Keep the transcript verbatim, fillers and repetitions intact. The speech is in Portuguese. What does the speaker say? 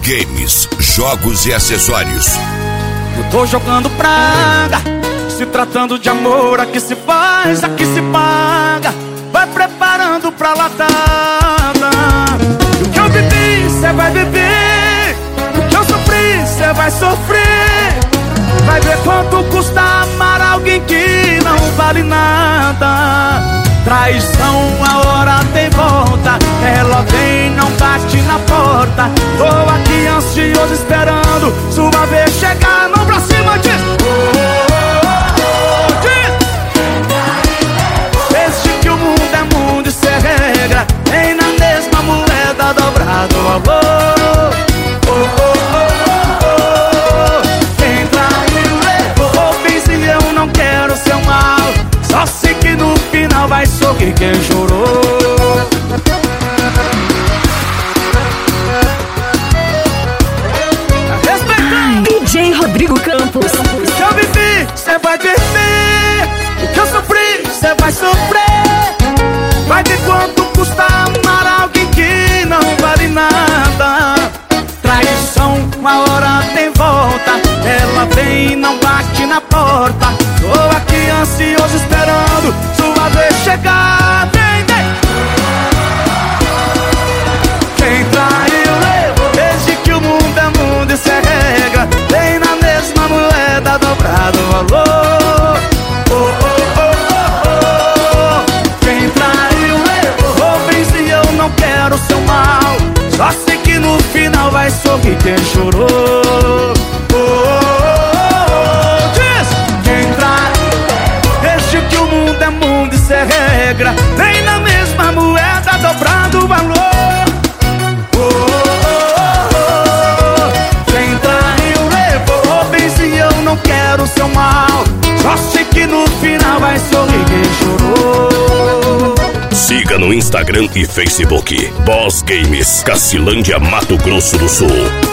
Games, jogos e acessórios. Eu tô jogando praga, se tratando de amor, aqui se faz, aqui se paga. Vai preparando pra latada. O que eu vivi, cê vai viver. O que eu sofri, cê vai sofrer. Vai ver quanto custa amar alguém que não vale nada. Traição, a hora tem volta. Ela vem, não bate na porta. Tô aqui ansioso esperando sua vez chegar. Não pra cima de... Desde que o mundo é mundo e cê regra, vem na mesma moeda dobrado o valor. Oh, oh, oh, oh. Quem traiu levou, fiz e eu não quero seu mal. Só sei que no final vai sorrir quem chorou. D J Rodrigo Campos. O que eu vivi, cê vai viver. O que eu sofri, cê vai sofrer. Vai ver quanto custa amar alguém que não vale nada. Traição, uma hora tem volta. Ela vem e não bate na porta. Tô aqui ansioso esperando sua vez chegar. Vem, vem. Quem traiu levou. Desde que o mundo é mundo e cê regra, vem na mesma moeda dobrado o valor. Oh, oh, oh, oh, oh. Quem traiu levou, vem e eu não quero seu mal. Só sei que no final vai sorrir quem chorou. Oh, oh, oh, oh. Diz! Quem traiu, desde que o mundo é mundo e cê regra, vem na mesma moeda dobrado o valor. Não quero seu mal, só sei que no final vai sorrir quem chorou. Siga no Instagram e Facebook Boss Games, Cacilândia, Mato Grosso do Sul.